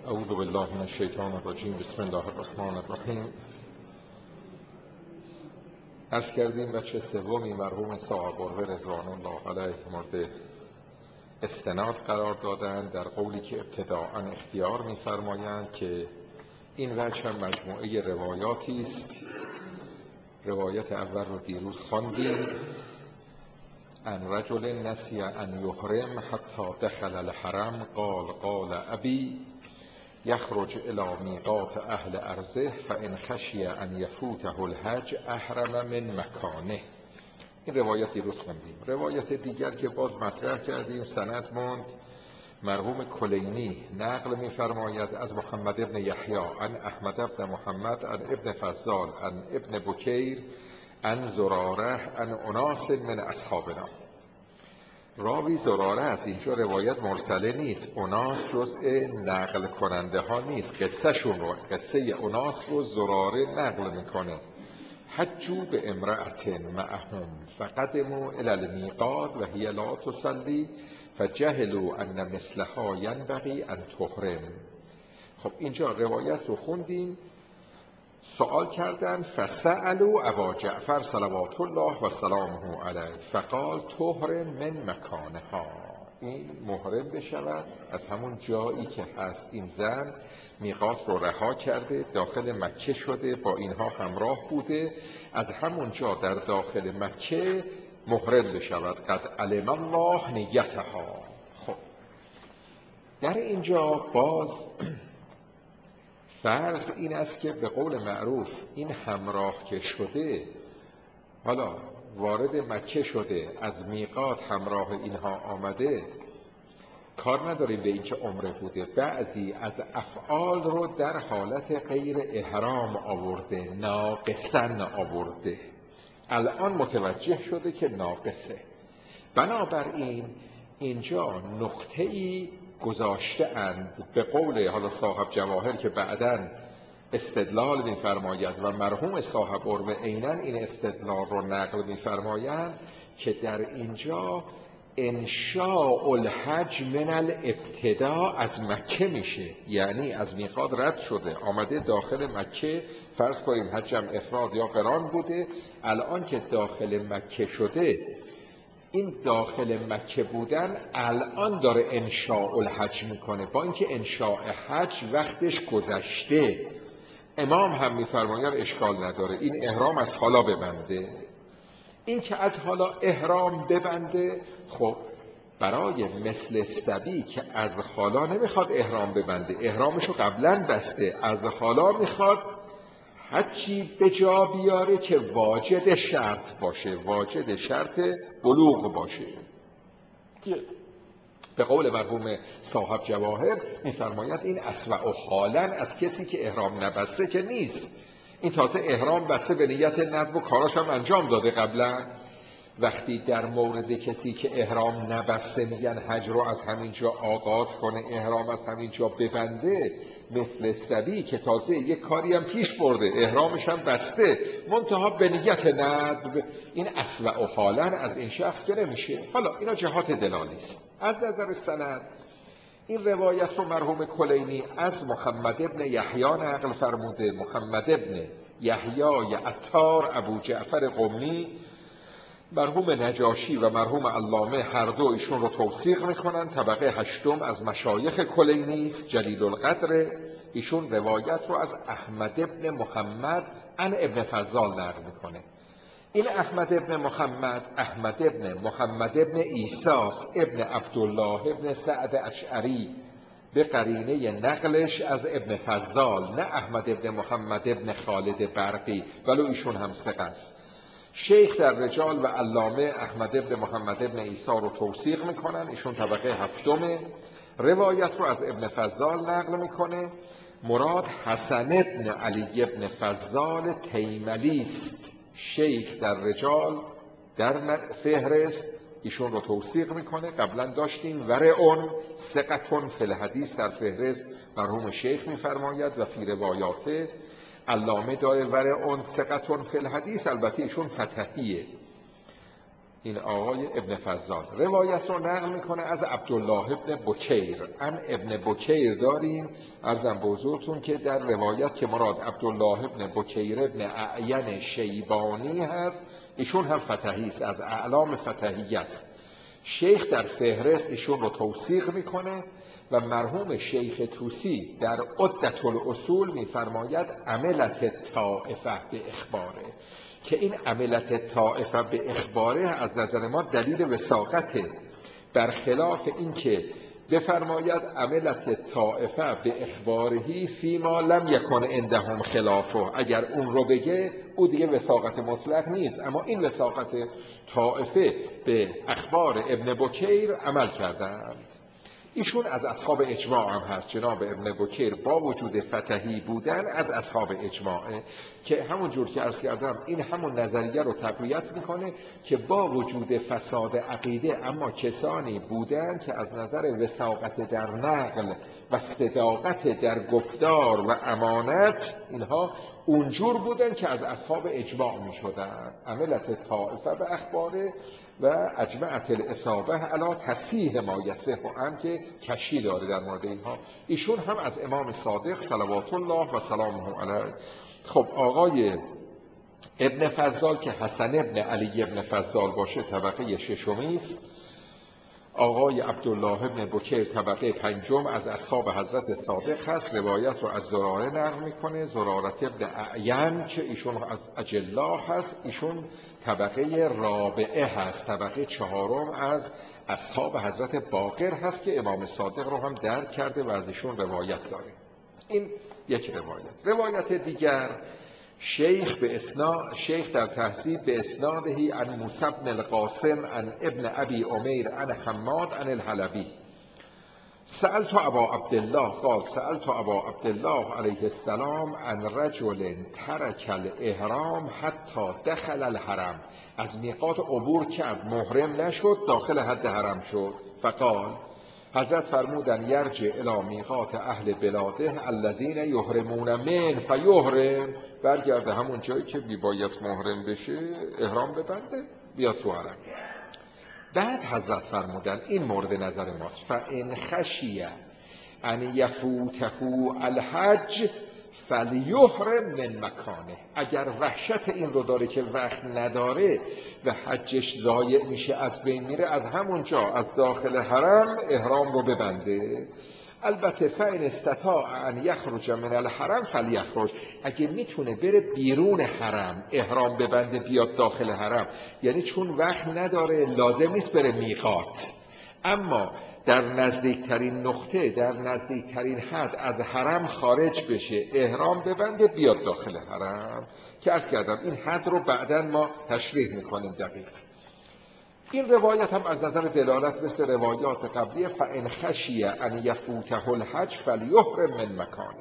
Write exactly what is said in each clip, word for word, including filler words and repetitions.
اعوذ بالله من الشیطان الرجیم. بسم الله الرحمن الرحیم. عرض کردیم بچه سومی مرحوم صاحب قربه رضوان الله علیه مورد استناد قرار دادن در قولی که ابتداءً اختیار می‌فرمایند که این وجه هم مجموعه روایاتی است. روایت اول رو دیروز خواندیم، ان رجل نسی ان یحرم حتی دخل الحرم قال قال ابی یخرج الی میقات اهل ارضه فان خشی ان یفوته الحج احرم من مکانه. این روایت دیروز خوندیم. روایت دیگر که باز مطرح کردیم سند ماند، مرحوم کلینی نقل می‌فرماید از محمد ابن یحیی عن احمد ابن محمد عن ابن فضال عن ابن بکیر عن زراره عن اناس من اصحابنا. راوی زراره از اینجا روایت مرسله نیست، اناس جزء نقل کننده ها نیست، قصه شون رو قصه اناس رو زراره نقل میکنه. حجوا به امرأت معهم فقدموا الی المیقات و هی لا تصلی فجهلوا ان مثلها ینبغی ان تحرم. خب اینجا روایت رو خوندیم، سوال کردن فسألوا ابا جعفر صلوات الله و سلامه علیه فقال تحرم من مکانها. این محرم بشود از همون جایی که هست. این زن میقات رو رها کرده، داخل مکه شده، با اینها همراه بوده، از همون جا در داخل مکه محرم بشود. قد علم الله نیتها. خب در اینجا باز فرض این است که به قول معروف این همراه که شده، حالا وارد مکه شده، از میقات همراه اینها آمده، کار نداریم به اینکه عمره بوده، بعضی از افعال رو در حالت غیر احرام آورده، ناقصن آورده، الان متوجه شده که ناقصه. بنابراین اینجا نقطه‌ای گذاشته اند به قول حالا صاحب جواهر که بعداً استدلال می‌فرماید و مرحوم صاحب قربه عیناً این استدلال رو نقل می‌فرمایند که در اینجا انشاء الحج من الابتداء از مکه میشه، یعنی از میقات رد شده آمده داخل مکه، فرض کنیم حجم افراد یا قران بوده، الان که داخل مکه شده، این داخل مکه بودن الان داره انشاء الحج میکنه، با اینکه انشاء حج وقتش گذشته. امام هم میفرماید اشکال نداره این احرام از حالا ببنده. این که از حالا احرام ببنده، خب برای مثل صبی که از حالا نمیخواد احرام ببنده، احرامشو قبلا بسته، از حالا میخواد حجی به جا بیاره که واجد شرط باشه، واجد شرط بلوغ باشه. به قول مرحوم صاحب جواهر میفرماید این اسوأ حالا از کسی که احرام نبسته که نیست، این تازه احرام بسته به نیت ندب و کاراش هم انجام داده قبلا. وقتی در مورد کسی که احرام نبسته میگن حج رو از همین جا آغاز کنه، احرام از همین جا ببنده، مثل صبی که تازه یک کاری هم پیش برده، احرامش هم بسته، منتها به نیت ندب، این اسوأ حالا از این شخص که نمیشه. حالا اینا جهات دلالی است. از نظر سند این روایت رو مرحوم کلینی از محمد ابن یحیی نقل فرموده. محمد ابن یحیی عطار ابو جعفر قمی، مرحوم نجاشی و مرحوم علامه هر دو ایشون رو توثیق میکنن، طبقه هشتم از مشایخ کلینی است، جلیل القدر. ایشون روایت رو از احمد ابن محمد عن ابن فضال نقل میکنه. این احمد ابن محمد احمد ابن محمد ابن عیساس ابن عبدالله ابن سعد اشعری به قرینه نقلش از ابن فضال، نه احمد ابن محمد ابن خالد برقی، ولو ایشون هم ثقه است. شیخ در رجال و علامه احمد ابن محمد ابن عیسی رو توثیق میکنن، ایشون طبقه هفتمه. روایت رو از ابن فضال نقل میکنه. مراد حسن ابن علی ابن فضال تیملی است. شیخ در رجال در فهرست ایشون رو توثیق میکنه. قبلا داشتیم ورعون ثقتون فی الحدیث در فهرست مرحوم شیخ میفرماید و فی روایاته علامه داره ورعون ثقتون فی الحدیث، البته ایشون فتحیه. این آقای ابن فضال روایت رو نقل میکنه از عبدالله ابن بکیر. ان ابن بکیر داریم، عرضم به حضورتون که در روایت که مراد عبدالله ابن بکیر ابن اعین شیبانی هست، ایشون هم فتحی است، از اعلام فتحی است. شیخ در فهرست ایشون رو توثیق میکنه و مرحوم شیخ طوسی در عدة الاصول میفرماید عملت طائفه به اخباره، که این عملت طائفه به اخباره از نظر ما دلیل وثاقته، برخلاف این که بفرماید عملت طائفه به اخبارهی فیما لم یکن عندهم خلافه، اگر اون رو بگه او دیگه وثاقت مطلق نیست، اما این وثاقت طائفه به اخبار ابن بکیر عمل کردند. ایشون از اصحاب اجماع هم هست. جناب ابن بکیر با وجود فتحی بودن از اصحاب اجماعه، که همون جور که عرض کردم این همون نظریه رو تقویت میکنه که با وجود فساد عقیده اما کسانی بودن که از نظر وثاقت در نقل و صداقت در گفتار و امانت اینها اونجور بودن که از اصحاب اجماع میشدن. عملت طائفه به اخباره و اجمعت الاصابه علی تصحیح ما یصح هم که کشی داره در مورد اینها. ایشون هم از امام صادق صلوات الله و سلامه علیه. خب آقای ابن فضال که حسن ابن علی ابن فضال باشه طبقه ششمی است. آقای عبدالله ابن بکیر طبقه پنجم از اصحاب حضرت صادق هست. روایت رو از زراره نقل میکنه، زرارت ابن اعین که ایشون از اجلا هست. ایشون طبقه رابعه هست، طبقه چهارم از اصحاب حضرت باقر هست که امام صادق رو هم درک کرده و از ایشون روایت داره. این یک روایت. روایت دیگر شیخ به اسناد شیخ در تهذیب به اسنادهی عن موسی بن القاسم عن ابن ابی عمیر عن حماد عن الحلبی سألت ابا عبدالله قال سألت ابا عبدالله علیه السلام عن رجل ترک الاحرام حتی دخل الحرم، از میقات عبور کرد محرم نشد داخل حد حرم شد. فقال حضرت فرمودن یرجع الی میقات اهل بلاده الذین یحرمون من فیحرم، برگرده همون جایی که بیبایست محرم بشه احرام ببنده بیاد تو حرم. بعد حضرت فرمودن این مورد نظر ماست، فان خشی ان یفوته الحج فلیحرم من مکانه، اگر وحشت این رو داره که وقت نداره و حجش ضایع میشه از بین میره، از همونجا از داخل حرم احرام رو ببنده. البته فإن استطاع ان یخرج من الحرم فلیخرج، اگه میتونه بره بیرون حرم احرام ببنده بیاد داخل حرم، یعنی چون وقت نداره لازم نیست بره میقات، اما در نزدیکترین نقطه در نزدیکترین حد از حرم خارج بشه احرام ببنده بیاد داخل حرم، که عرض کردم این حد رو بعداً ما تشریح میکنیم دقیق. این روایت هم از نظر دلالت مثل روایات قبلی فإن خشی ان یفوته الحج فلیحرم من مکانه.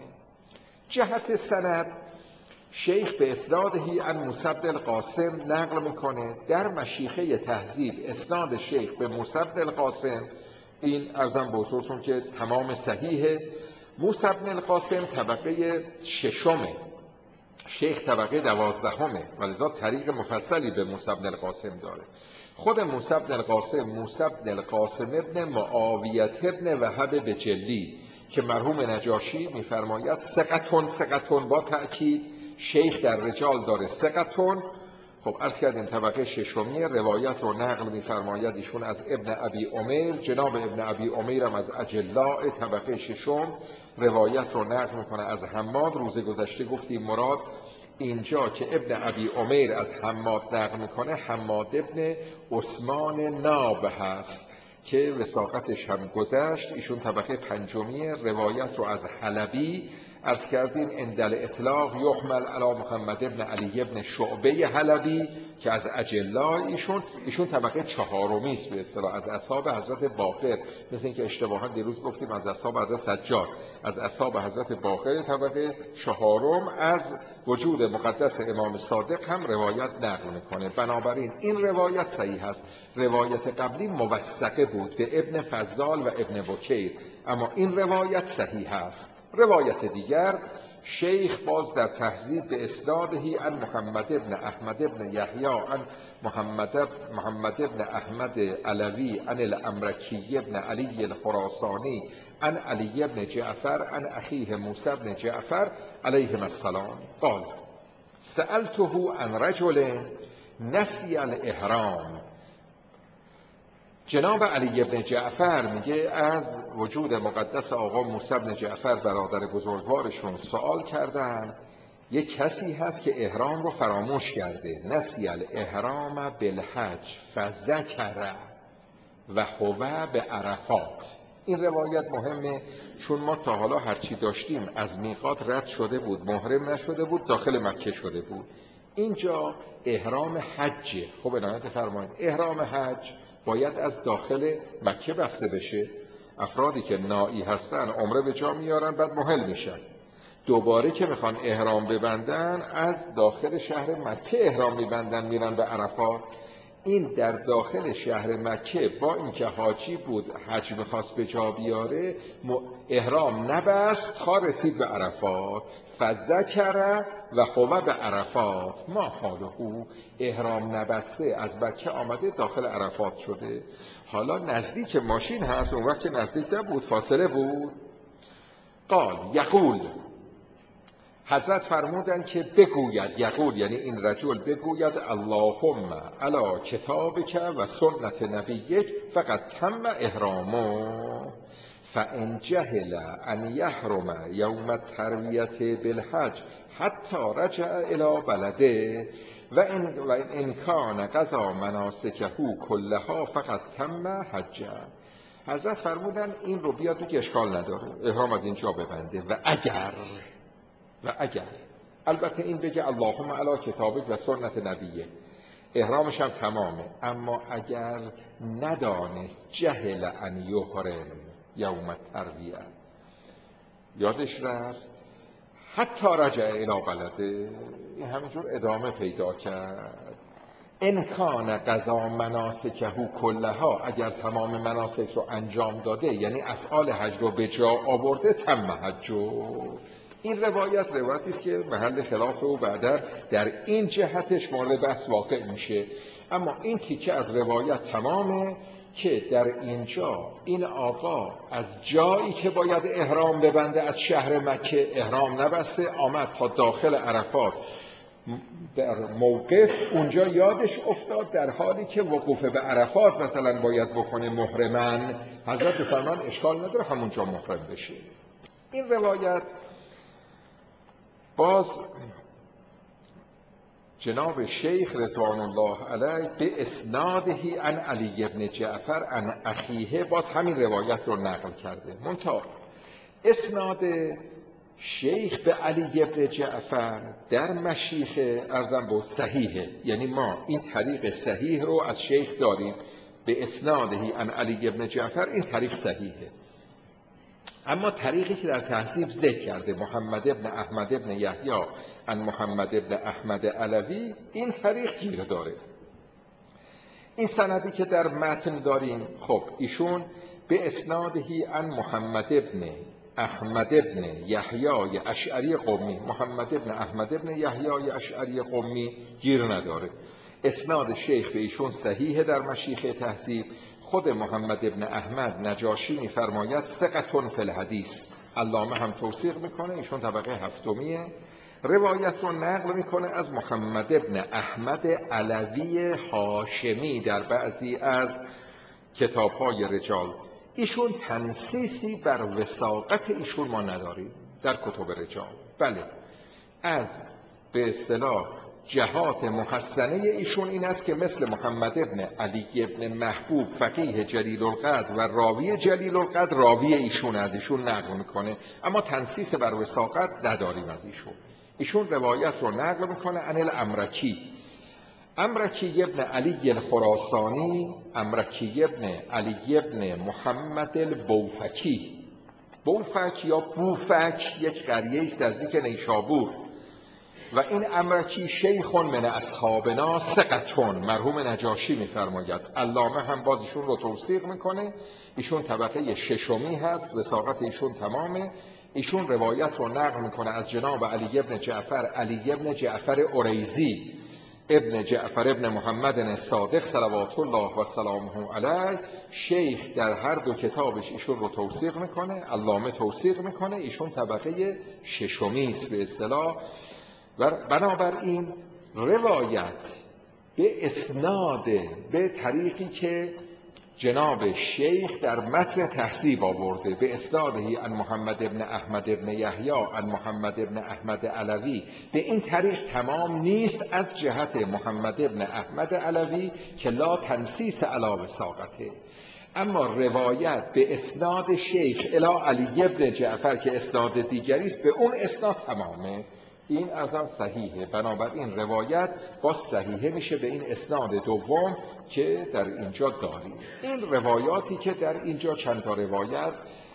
جهت سند شیخ به اسنادهی عن موسی بن القاسم نقل میکنه. در مشیخه تهذیب اسناد شیخ به موسی بن القاسم این ارزم به حضورتون که تمام صحیحه. موسی بن القاسم طبقه ششمه، شیخ طبقه دوازدهمه، ولذا طریق مفصلی به موسی بن القاسم داره. خود موسی بن القاسم موسی بن القاسم ابن معاویه ابن وهب بجلی که مرحوم نجاشی میفرماید ثقتون ثقتون با تأکید، شیخ در رجال داره ثقتون. خب عرض کردیم طبقه ششمی، روایت رو نقل میفرماید ایشون از ابن ابی عمیر، جناب ابن ابی عمیر هم از اجلاء طبقه ششم روایت رو نقل میکنه از حماد. روز گذشته گفتیم مراد اینجا که ابن ابی عمیر از حماد نقل میکنه حماد ابن عثمان ناب هست که وثاقتش هم گذشت. ایشون طبقه پنجمی، روایت رو از حلبی عرض کردیم اندل اطلاق یحمل علی محمد ابن علی ابن شعبه حلبی که از اجلا ایشون ایشون طبقه چهارمی است به اصطلاح از اصحاب حضرت باقر، مثل اینکه اشتباها دیروز گفتیم از اصحاب حضرت سجاد، از اصحاب حضرت باقر طبقه چهارم از وجود مقدس امام صادق هم روایت نقل میکنه. بنابراین این روایت صحیح است. روایت قبلی موثقه بود به ابن فضال و ابن بکیر، اما این روایت صحیح است. روایت دیگر شیخ باز در تهذیب به اسنادهی عن محمد ابن احمد ابن یحیی عن محمد محمد ابن احمد علوی عن الامرکی ابن علی الخراسانی عن علی ابن جعفر عن اخیه موسی ابن جعفر علیهم السلام قال سألته عن رجل نسی الاحرام. جناب علی ابن جعفر میگه از وجود مقدس آقا موسی ابن جعفر برادر بزرگوارشون سوال کردن یک کسی هست که احرام رو فراموش کرده، نسی الاحرام بالحج فذکر و هو به عرفات. این روایت مهمه چون ما تا حالا هرچی داشتیم از میقات رد شده بود، محرم نشده بود، داخل مکه شده بود. اینجا احرام حجه. خب عنایت فرمایید احرام حج باید از داخل مکه بسته بشه. افرادی که نائی هستن عمره به جا میارن بعد محل میشن، دوباره که میخوان احرام ببندن از داخل شهر مکه احرام میبندن میرن به عرفات. این در داخل شهر مکه با اینکه حاجی بود حج میخواست به جا بیاره احرام نبست تا رسید به عرفات. فذکر و هو به عرفات ما حاله، احرام نبسته از مکه آمده داخل عرفات شده. حالا نزدیک ماشین هست، اون وقت که نزدیک نبود فاصله بود. قال یقول، حضرت فرمودن که بگوید، یقول یعنی این رجل بگوید اللهم علی کتابک و سنت نبیک فقط تم احرامه فان جهل ان یحرم یوم الترویة بالحج حتی رجع الی بلده و ان و ان کان قضا مناسکه کلها فقط تم حجه. حضرت فرمودن این رو بیاد تو که اشکال نداره، احرام از اینجا ببنده و اگر و اگر البته این بگه اللهم علی کتابک و سنت نبیه احرامش هم تمامه، اما اگر ندانست جهل ان یحرم یوم الترویة یادش رفت حتی رجع الی بلده، این همینجور ادامه پیدا کرد. ان کان قضا مناسکه کلها، اگر تمام مناسک رو انجام داده یعنی افعال حج رو به جا آورده تم حجو. این روایت روایتی است که محل خلاف و بعدا در این جهتش مورد بحث واقع میشه. اما این تیکه از روایت تمامه که در اینجا این آقا از جایی که باید احرام ببنده از شهر مکه احرام نبسته، آمد تا داخل عرفات در موقف، اونجا یادش افتاد در حالی که وقوف به عرفات مثلا باید بکنه محرمن، حضرت فرمان اشکال نداره همونجا محرم بشه. این روایت باز جناب شیخ رضوان الله علیه به اسنادهی عن علی ابن جعفر عن اخیه باز همین روایت رو نقل کرده، منتها اسناد شیخ به علی ابن جعفر در مشیخه ارزم بود صحیحه، یعنی ما این طریق صحیح رو از شیخ داریم به اسنادهی عن علی ابن جعفر، این طریق صحیحه. اما طریقی که در تهذیب ذکر کرده محمد ابن احمد ابن یحیی عن محمد ابن احمد علوی، این طریق گیر داره. این سندی که در متن داریم خب ایشون به اسنادهی عن محمد ابن احمد ابن یحیی اشعری قمی، محمد ابن احمد ابن یحیی اشعری قمی گیر نداره. اسناد شیخ به ایشون صحیحه در مشیخ تهذیب. خود محمد ابن احمد نجاشی میفرماید ثقة فی الحدیث، علامه هم توثیق میکنه، ایشون طبقه هفتمیه. روایت رو نقل میکنه از محمد ابن احمد علوی هاشمی در بعضی از کتاب‌های رجال. ایشون تنصیصی بر وثاقت ایشون ما نداریم در کتب رجال. بله از به اصطلاح جهات محسنه ایشون این است که مثل محمد ابن علی ابن محبوب فقیه جلیل القدر و راوی جلیل القدر راوی ایشون از ایشون نقل میکنه، اما تنصیص بر وثاقت نداریم از ایشون. ایشون روایت رو نقل میکنه عن الامرکی، امرکی ابن علی الخراسانی، امرکی ابن علی ابن محمد البوفکی. بوفک یا بوفک یک قریه است نزدیک نیشابور و این امرکی شیخ من اصحابنا ثقتون، مرحوم نجاشی میفرماید، علامه هم باز ایشون رو توثیق میکنه، ایشون طبقه ششمی هست، وثاقت ایشون تمامه. ایشون روایت رو نقل میکنه از جناب علی ابن جعفر، علی ابن جعفر عریضی ابن جعفر ابن محمد صادق صلوات الله و سلامه علیه. شیخ در هر دو کتابش ایشون رو توثیق میکنه، علامه توثیق میکنه، ایشون طبقه ششمی است به اصطلاح. و بنابراین روایت به اسناد به طریقی که جناب شیخ در متن تهذیب آورده به اسنادهی عن محمد ابن احمد ابن یحیی عن محمد ابن احمد علوی، به این طریق تمام نیست از جهت محمد ابن احمد علوی که لا تنسیس علی وثاقته، اما روایت به اسناد شیخ الی علی ابن جعفر که اسناد دیگری است به اون اسناد تمامه. این ازم صحیحه، بنابراین روایت با صحیحه میشه به این اسناد دوم که در اینجا داریم. این روایاتی که در اینجا چند تا روایت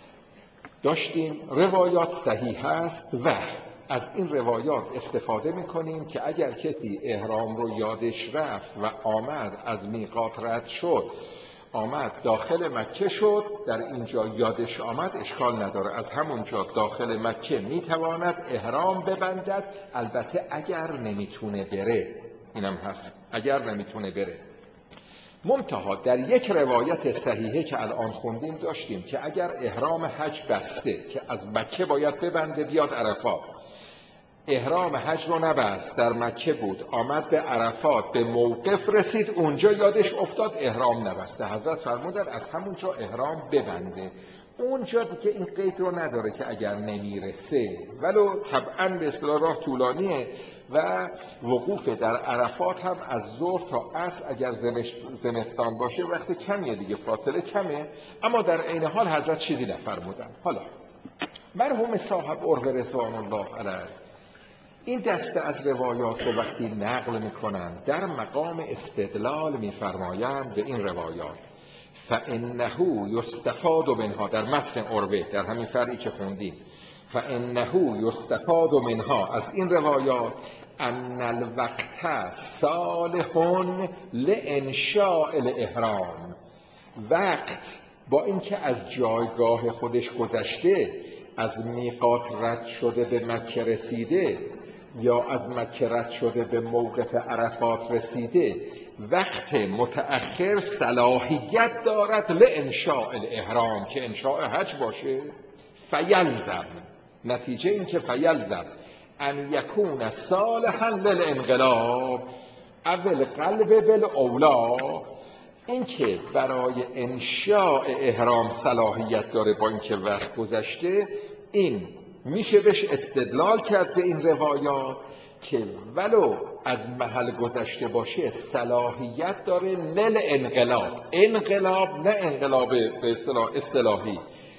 داشتیم، روایات صحیح است و از این روایات استفاده میکنیم که اگر کسی احرام رو یادش رفت و آمد از میقات رد شد، آمد داخل مکه شد، در اینجا یادش آمد، اشکال نداره، از همونجا داخل مکه میتواند احرام ببندد، البته اگر نمیتونه بره، اینم هست، اگر نمیتونه بره. منتها در یک روایت صحیحه که الان خوندیم داشتیم که اگر احرام حج بسته که از مکه باید ببنده بیاد عرفات، احرام حج رو نبست، در مکه بود، آمد به عرفات، به موقف رسید، اونجا یادش افتاد احرام نبسته، حضرت فرمودن از همونجا احرام ببنده. اونجا دیگه این قید رو نداره که اگر نمیرسه، ولو طبعا به اصطلاح راه طولانیه و وقوف در عرفات هم از ظهر تا عصر اگر زمستان باشه وقت کمیه دیگه، فاصله کمه، اما در عین حال حضرت چیزی نفرمودن. حالا مرحوم صاحب عروه رضوان الله علیه این دسته از روایات رو وقتی نقل میکنن در مقام استدلال میفرمایند به این روایات فانه یستفاد منها، در متن عروه در همین فرعی که خوندیم، فانه یستفاد منها، از این روایات ان الوقت صالح لانشاء الاحرام، وقت با اینکه از جایگاه خودش گذشته، از میقات رد شده به مکه رسیده یا از مکه رد شده به موقف عرفات رسیده، وقت متأخر صلاحیت دارد لانشاء الاحرام که انشاء حج باشه. فیلزم، نتیجه این که فیلزم ان یکون صالحا للانقلاب اول قلب بالاولا، این که برای انشاء احرام صلاحیت داره با اینکه وقت گذشته، این میشه بهش استدلال کرد به این روایات که ولو از محل گذشته باشه صلاحیت داره لل انقلاب، انقلاب نه انقلاب به اصطلاح اصطلاحی،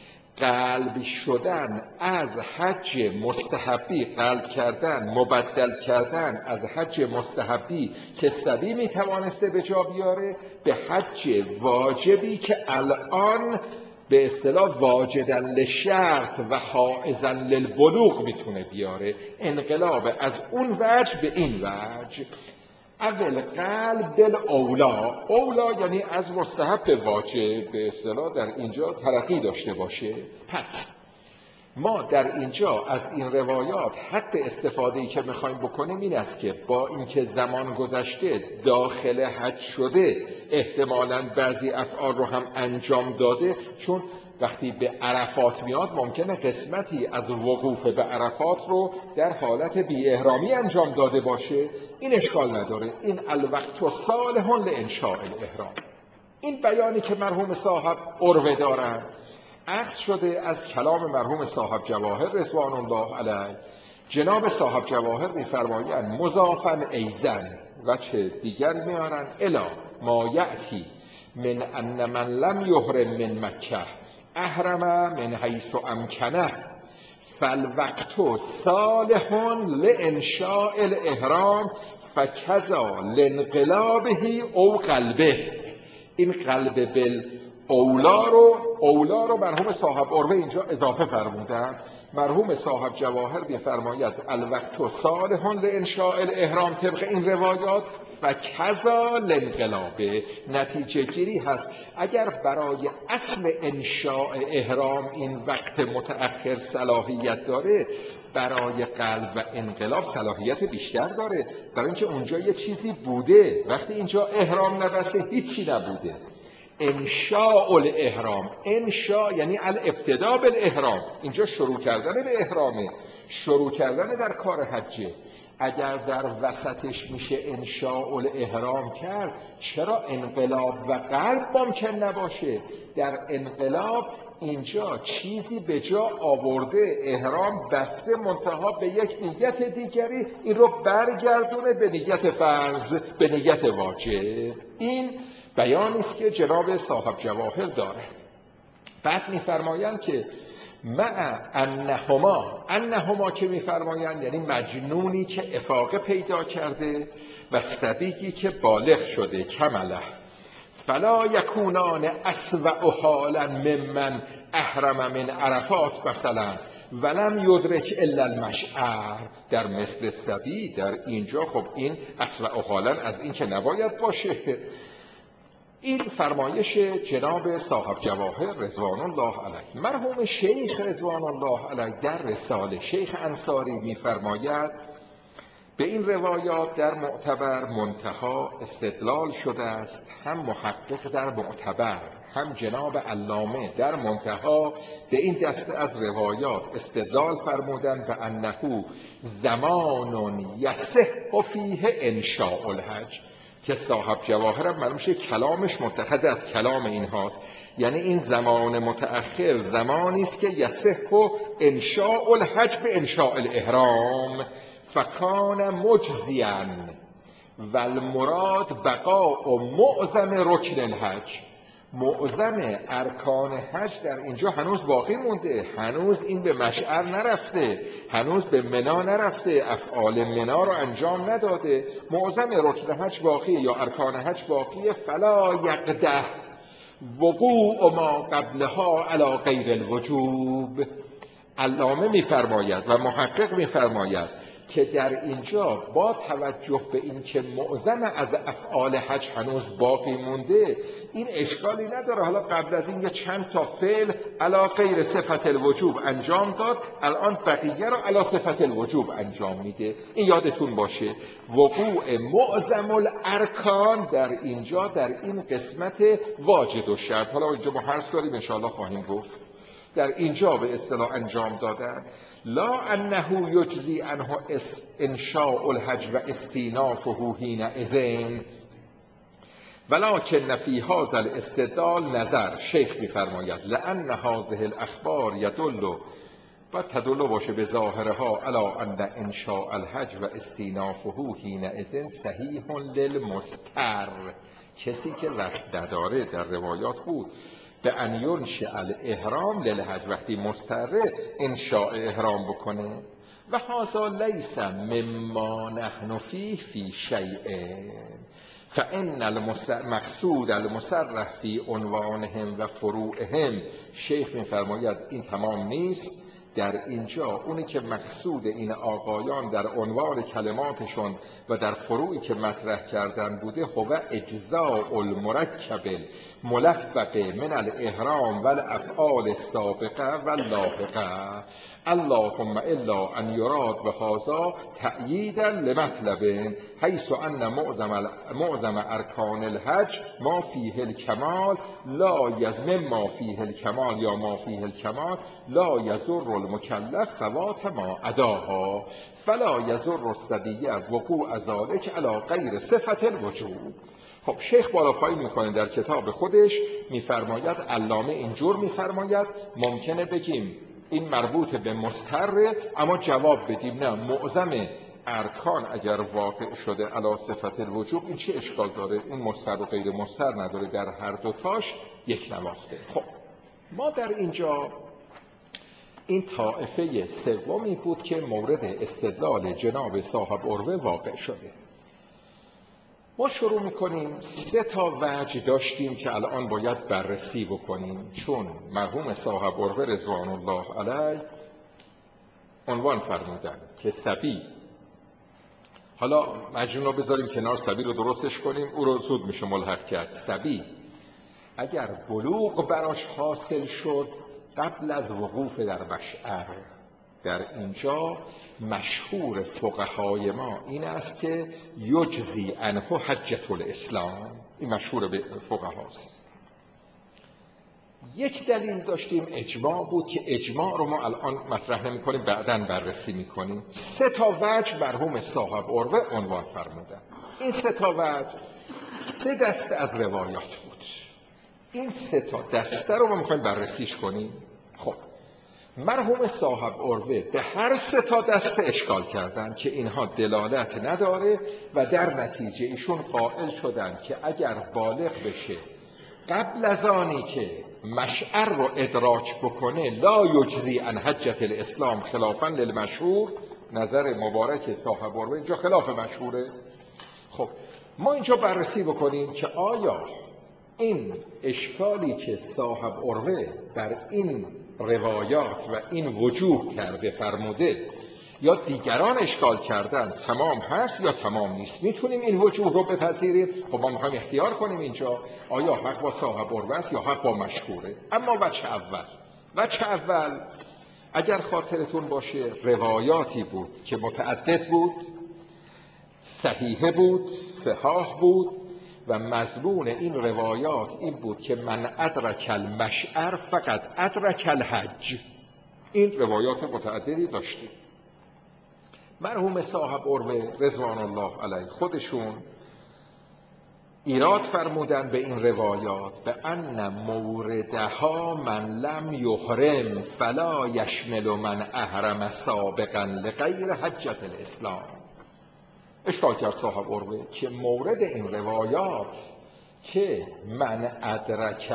قلب شدن از حج مستحبی، قلب کردن، مبدل کردن از حج مستحبی که سبی میتوانسته به جا بیاره به حج واجبی که الان به اصطلاح واجدن لشرط و حائزن للبلوغ میتونه بیاره، انقلاب از اون وجه به این وجه. اول قلب دل اولا، اولا یعنی از مستحب به واجب به اصطلاح در اینجا ترقی داشته باشه. پس ما در اینجا از این روایات حد استفاده‌ای که میخوایم بکنیم این است که با اینکه زمان گذشته داخل حج شده، احتمالاً بعضی افعال رو هم انجام داده، چون وقتی به عرفات میاد ممکنه قسمتی از وقوف به عرفات رو در حالت بی احرامی انجام داده باشه، این اشکال نداره، این الوقت صالح لانشاء الاحرام. این بیانی که مرحوم صاحب عروه دارن اخذ شده از کلام مرحوم صاحب جواهر رضوان الله علیه. جناب صاحب جواهر می‌فرمایند مضافن ایزن و چه دیگر میارن الا ما یأتی من ان من لم یحرم من مکه احرم من حیث امکنه فالوقت صالح لانشاء الاحرام فکذا لانقلابه او قلبه. این قلب بل اولا رو اولا رو مرحوم صاحب عروه اینجا اضافه فرمودن مرحوم صاحب جواهر می‌فرماید الوقت صالح لانشاء الاحرام طبق این روایات و کذا لانقلابه. نتیجه گیری هست اگر برای اصل انشاء احرام این وقت متأخر صلاحیت داره، برای قلب و انقلاب صلاحیت بیشتر داره، برای اینکه اونجا یه چیزی بوده. وقتی اینجا احرام نبسته هیچی نبوده. انشاء الاحرام، انشاء یعنی الابتدا بالاحرام، اینجا شروع کردن به احرامه، شروع کردن در کار حجه. اگر در وسطش میشه انشاء الاحرام کرد، چرا انقلاب و قلب ممکن نباشه؟ در انقلاب اینجا چیزی به جا آورده، احرام بسته، منتها به یک نیت دیگری این رو برگردونه به نیت فرض، به نیت واجب. این بیانی است که جناب صاحب جواهر داره. بعد می‌فرمایند که مع انهما، انهما که می‌فرمایند یعنی مجنونی که افاقه پیدا کرده و صبیی که بالغ شده، کمله، فلا یکونان اسوأ حالا ممن احرم من عرفات مثلا ولم یدرک الا المشعر. در مثل صبی در اینجا خب این اسوأ حالا از این که نباید باشه. این فرمایش جناب صاحب جواهر رضوان الله علیه. مرحوم شیخ رضوان الله علیه در رساله شیخ انصاری می‌فرماید به این روایات در معتبر منتها استدلال شده است، هم محقق در معتبر هم جناب علامه در منتها به این دسته از روایات استدلال فرمودند به انه زمان یصح فیه انشاء الحج، که صاحب جواهر معلوم شه کلامش متخذ از کلام این هاست، یعنی این زمان متأخر زمانی است که یصح انشاء الحج به انشاء الاحرام فکان مجزیا و المراد بقاء معظم رکن الحج. معظم ارکان حج در اینجا هنوز باقی مونده، هنوز این به مشعر نرفته، هنوز به منا نرفته، افعال منا رو انجام نداده، معظم رکن حج باقیه یا ارکان حج باقیه. فلا یقده وقوع ما قبلها علی غیر الوجوب. علامه میفرماید و محقق میفرماید که در اینجا با توجه به این که معظم از افعال حج هنوز باقی مونده، این اشکالی نداره حالا قبل از این یه چند تا فعل علی غیر صفت الوجوب انجام داد، الان بقیه رو علی صفت الوجوب انجام میده. این یادتون باشه وقوع معظم الارکان در اینجا در این قسمت واجد و شرط، حالا اینجا ما حرف داریم انشاءالله خواهیم گفت، در اینجا به اصطلاح انجام دادن. لا انه یجزی عنه انشاء الحج و استینافه حینئذ ولکن فی هذا الاستدلال نظر. شیخ می‌فرماید لان هذه الاخبار یدل و تدل باشه به ظاهرها علی ان انشاء الحج و استینافه حینئذ صحیح للمستر. کسی که رخت نداره در روایات بود به ان ینشأ الاحرام للحج، وقتی مستره انشاء احرام بکنه. و هذا لیس مما نحن فیه فی شیء فان المقصود المصرح فی عنوانهم و فروعهم. شیخ میفرماید این تمام نیست، در اینجا اونی که مقصود این آقایان در عنوان کلماتشون و در فروعی که مطرح کردن بوده هو اجزاء المرکب ملفقه من الاحرام و الافعال السابقه و اللاحقه. اللهم الا ان یراد بهذا تأییدا لمطلب حیث ان معظم معظم ارکان الحج ما فیه الکمال لا یزم ما فیه الکمال یا ما فیه الکمال لا یضر المکلف فوات ما اداها فلا یضر الصبی وقوع ذلک علی غیر صفت الوجوب. خب شیخ بالا پایین میکنه در کتاب خودش، میفرماید علامه اینجور میفرماید ممکنه بگیم این مربوط به مستره، اما جواب بدیم نه، معظم ارکان اگر واقع شده علی صفت الوجوب این چه اشکال داره؟ این مستر و غیر مستر نداره، در هر دوتاش یک نواخته. خب ما در اینجا این طائفه سومی بود که مورد استدلال جناب صاحب عروه واقع شده. ما شروع میکنیم. سه تا وجه داشتیم که الان باید بررسی بکنیم، چون مرحوم صاحب عروه رضوان الله علیه عنوان فرمودن که صبی، حالا مجنون رو بذاریم کنار، صبی رو درستش کنیم، او رو زود میشه ملحق کرد. صبی اگر بلوغ براش حاصل شد قبل از وقوف در مشعر، در اینجا مشهور فقهای ما این است که یجزی عنه حجة الاسلام، این مشهور به فقهاست. یک دلیل داشتیم اجماع بود که اجماع رو ما الان مطرح نمی کنیم، بعداً بررسی می کنیم. سه تا وجه مرحوم صاحب عروه عنوان فرمودن. این سه تا وجه سه دسته از روایات بود. این سه تا دسته رو ما میخوایم بررسیش کنیم. خب مرحوم صاحب عروه به هر سه تا دسته اشکال کردن که اینها دلالت نداره و در نتیجه ایشون قائل شدن که اگر بالغ بشه قبل از آنی که مشعر رو ادراک بکنه لا یجزی عن حجة الاسلام خلافاً للمشهور. نظر مبارک صاحب عروه اینجا خلاف مشهوره. خب ما اینجا بررسی بکنیم که آیا این اشکالی که صاحب عروه در این روایات و این وجوه کرده فرموده یا دیگران اشکال کردن تمام هست یا تمام نیست. میتونیم این وجوه رو بپذیریم. خب ما میخوایم اختیار کنیم اینجا آیا حق با صاحب عروه است یا حق با مشهوره. اما وجه اول وجه اول اگر خاطرتون باشه روایاتی بود که متعدد بود، صحیحه بود، صحاح بود و مضمون این روایات این بود که من ادرک المشعر فقط ادرک الحج. این روایات متعددی داشتیم. مرحوم صاحب عروه رضوان الله علیه خودشون ایراد فرمودن به این روایات به ان موردها من لم یحرم فلا یشمل من احرم سابقا لغیر حجة الاسلام. اشکال کرد صاحب عروه که مورد این روایات که من ادرک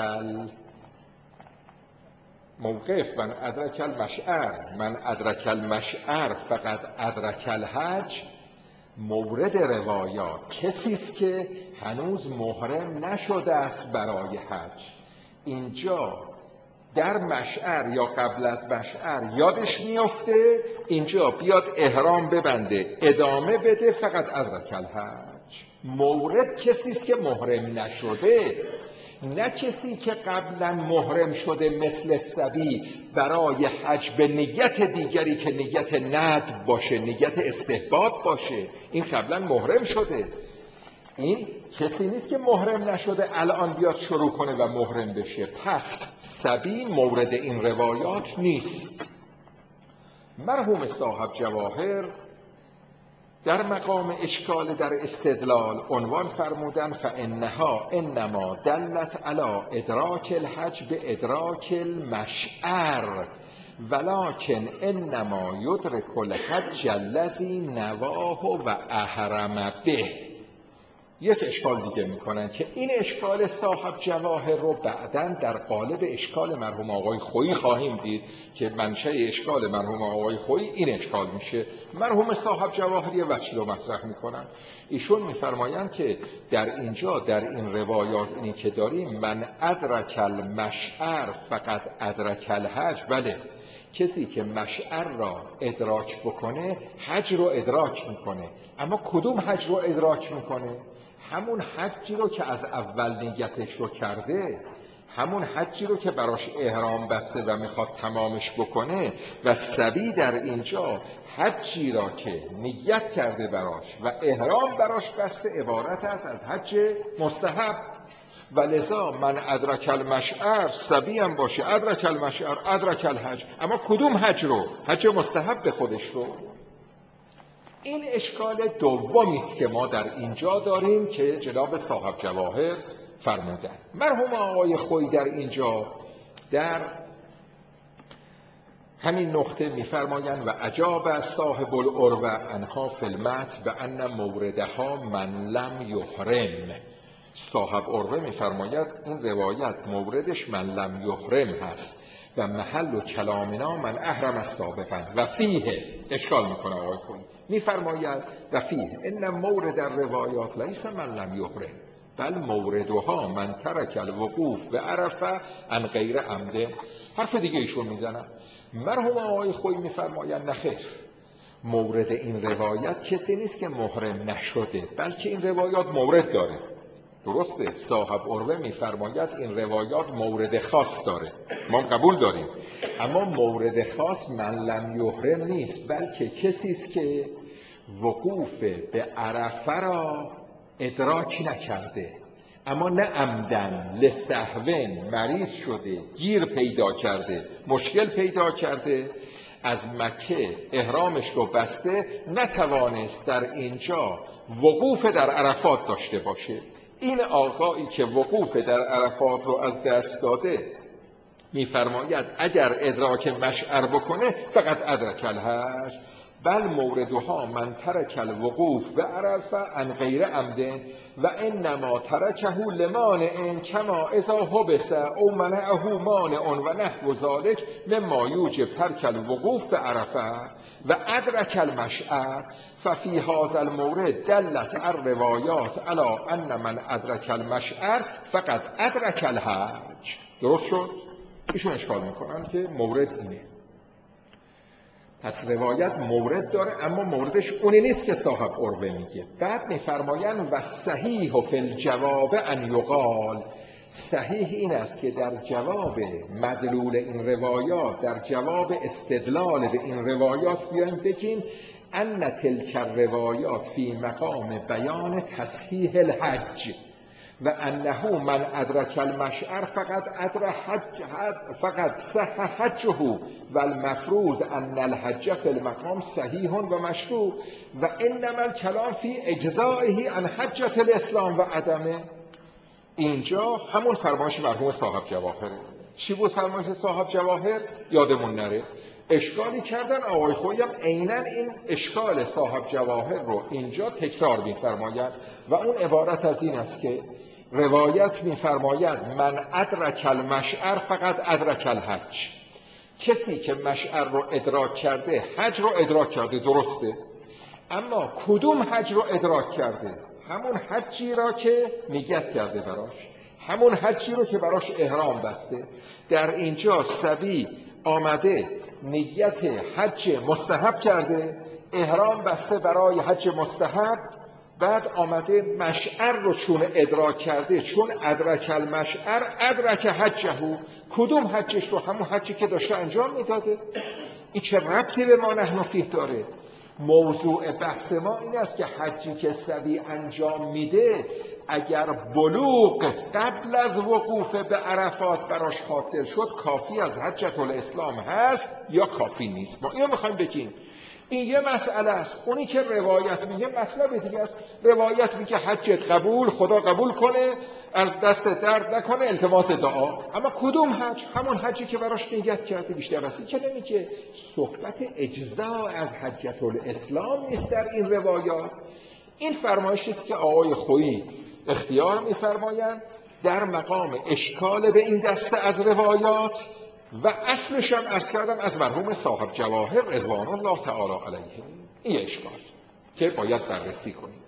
موقف، من ادرک المشعر، من ادرک المشعر فقط ادرک الحج، مورد روایات کسی است که هنوز محرم نشده است برای حج. اینجا در مشعر یا قبل از مشعر یادش میفته اینجا بیاد احرام ببنده ادامه بده فقط ادرک الحج. مورد کسی است که محرم نشده، نه کسی که قبلا محرم شده مثل صبی برای حج به نیت دیگری که نیت ندب باشه، نیت استحباب باشه. این قبلا محرم شده. این کسی نیست که محرم نشده الان بیاد شروع کنه و محرم بشه. پس صبی مورد این روایات نیست. مرحوم صاحب جواهر در مقام اشکال در استدلال عنوان فرمودن فانها انما دلت علی ادراک الحج به ادراک المشعر ولکن انما یدرک الحج الذی نواه و احرم به. یک اشکال دیگه میکنن که این اشکال صاحب جواهر رو بعداً در قالب اشکال مرحوم آقای خویی خواهیم دید که منشأ اشکال مرحوم آقای خویی این اشکال میشه. مرحوم صاحب جواهر یه وجه رو مطرح میکنن. ایشون میفرمایند که در اینجا در این روایات اینی که داریم من ادرک المشعر فقط ادرک الحج، بله کسی که مشعر را ادراک بکنه حج رو ادراک میکنه. اما کدوم حج رو ادراک میکنه؟ همون حجی رو که از اول نیتش رو کرده، همون حجی رو که براش احرام بسته و میخواد تمامش بکنه. و صبی در اینجا حجی را که نیت کرده براش و احرام براش بسته عبارت است از حج مستحب. و لذا من ادرک المشعر، صبی هم باشه ادرک المشعر ادرک الحج. اما کدوم حج رو؟ حج مستحب به خودش رو. این اشکال دومی است که ما در اینجا داریم که جناب صاحب جواهر فرمودن. مرحوم آقای خویی در اینجا در همین نقطه میفرمایند و عجاب صاحب العروة عنها فی المتن بان موردها من لم یحرم. صاحب عروة میفرماید این روایت موردش من لم یحرم هست و محل کلامنا من احرم سابقا و فیه. اشکال میکنه آقای خویی میفرماید و فیه ان مورد الروایات لیس من لم یحرم. بل موردها من ترک الوقوف به عرفه عن غیر عمد. حرف دیگه ایشون میزنن. مرحوم آقای خویی میفرمایند نخیر، مورد این روایت کسی نیست که محرم نشده، بلکه این روایات مورد داره. درسته، صاحب عروه میفرماید این روایات مورد خاص داره، ما قبول داریم، اما مورد خاص من لم یحرم نیست، بلکه کسی است که وقوف به عرفه را ادراک نکرده، اما نه عمدن، لسهون مریض شده، گیر پیدا کرده، مشکل پیدا کرده، از مکه احرامش رو بسته، نتوانست در اینجا وقوف در عرفات داشته باشه. این آقایی که وقوف در عرفات رو از دست داده میفرماید اگر ادراک مشعر بکنه فقط ادرک الحج. بل موردها من ترک الوقوف به عرفه عن غیر عمد و انما ترکه لمانع کما اذا حبس او منعه مانع و نحو ذلک مما یوجب ترک الوقوف به عرفه و ادرک المشعر. ففی هذا المورد دلت الروایات علی ان من ادرک المشعر فقط ادرک الحج. درست شد؟ ایشون اشکال میکنن که مورد اینه. پس روایت مورد داره، اما موردش اونی نیست که صاحب عروه میگه. بعد میفرمایند و صحیح فی الجواب ان یقال، صحیح این است که در جواب مدلول این روایات، در جواب استدلال به این روایات بیایم بگیم ان تلک الروایات فی مقام بیان تصحیح الحج و انه من ادرک المشعر فقط ادرک حج فقط صح حجه و المفروض ان الحج فی المقام صحیح و مشروع و انما الکلام فی اجزائه عن حجة الاسلام و عدمه. اینجا همون فرمایش مرحوم صاحب جواهره. چی بود فرمایش صاحب جواهر؟ یادمون نره. اشکالی کردن آقای خویی هم عیناً این اشکال صاحب جواهر رو اینجا تکرار می‌فرماید و اون عبارت از این است که روایت می‌فرماید من ادرک المشعر فقط ادرک الحج. کسی که مشعر رو ادراک کرده حج رو ادراک کرده، درسته، اما کدوم حج رو ادراک کرده؟ همون حجی را که نیت کرده براش، همون حجی رو که براش احرام بسته. در اینجا صبی آمده نیت حج مستحب کرده، احرام بسته برای حج مستحب، بعد آمده مشعر رو چون ادراک کرده، چون ادرک المشعر ادرک حجه. کدوم حجش رو؟ همون حجی که داشته انجام میداده. این چه ربطی به ما نحن فیه داره؟ موضوع بحث ما این است که حجی که صبی انجام میده اگر بلوغ قبل از وقوف به عرفات براش حاصل شد کافی از حجة الاسلام هست یا کافی نیست. ما اینو میخوایم بگیم. این یه مسئله است. اونی که روایت میگه مطلب دیگه است. روایت میگه حجت قبول، خدا قبول کنه، از دست درد نکنه، التماس دعا. اما کدوم حج؟ همون حجی که براش نیت کرده، بیشتر از این که نمیگه. صحبت اجزا از حجة الاسلام نیست در این روایات. این فرمایشی است که آقای خویی اختیار میفرمایند در مقام اشکال به این دسته از روایات و اصلش هم عرض کردم از مرحوم صاحب جواهر رضوان الله تعالی علیه. این اشکال که باید بررسی کنیم.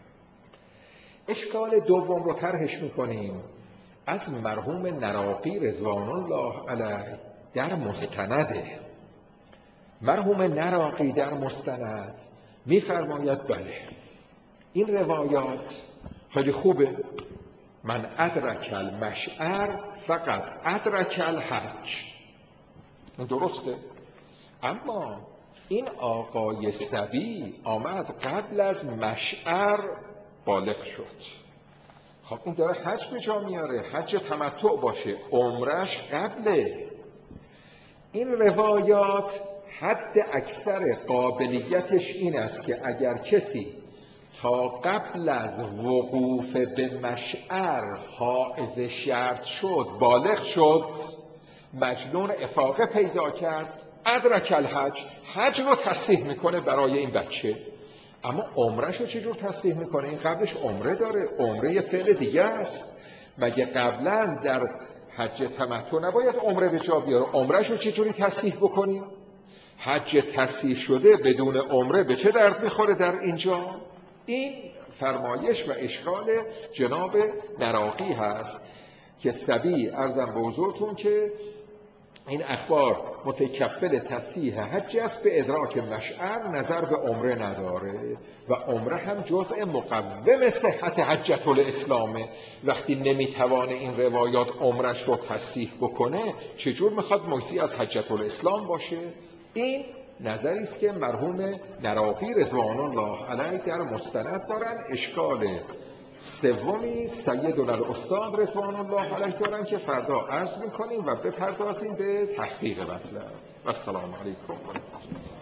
اشکال دوم رو طرحش میکنیم از مرحوم نراقی رضوان الله علیه در مستنده. مرحوم نراقی در مستند میفرماید بله این روایات خیلی خوبه، من ادرک المشعر فقط ادرک الحج، این درسته، اما این آقای صبی آمد قبل از مشعر بالغ شد. خب این داره حج به جا میاره، حج تمتع باشه، عمرش قبله. این روایات حد اکثر قابلیتش این است که اگر کسی تا قبل از وقوف به مشعر حائز شرط شد، بالغ شد، مجنون افاقه پیدا کرد، ادرک الحج، حج رو تصحیح میکنه برای این بچه. اما عمرش رو چجور تصحیح میکنه؟ این قبلش عمره داره، عمره یه فعل دیگه است. مگه قبلا در حج تمتع نباید عمره به جا بیاره؟ عمرش رو چجوری تصحیح بکنیم؟ حج تصحیح شده بدون عمره به چه درد میخوره در اینجا؟ این فرمایش و اشکال جناب نراقی هست که سبی عرضم به حضورتون که این اخبار متکفل تصحیح حج است به ادراک مشعر، نظر به عمره نداره و عمره هم جزء مقوم صحت حجة الاسلامه. وقتی نمیتوانه این روایات عمرش رو تصحیح بکنه چجور میخواد مجزی از حجة الاسلام باشه؟ این نظری است که مرحوم نراقی رضوان الله علیه در مستند دارن. اشکال سومی سیدنا الاستاد رضوان الله علیه دارن که فردا عرض میکنیم و بپردازیم به تحقیق مطلب. و السلام علیکم.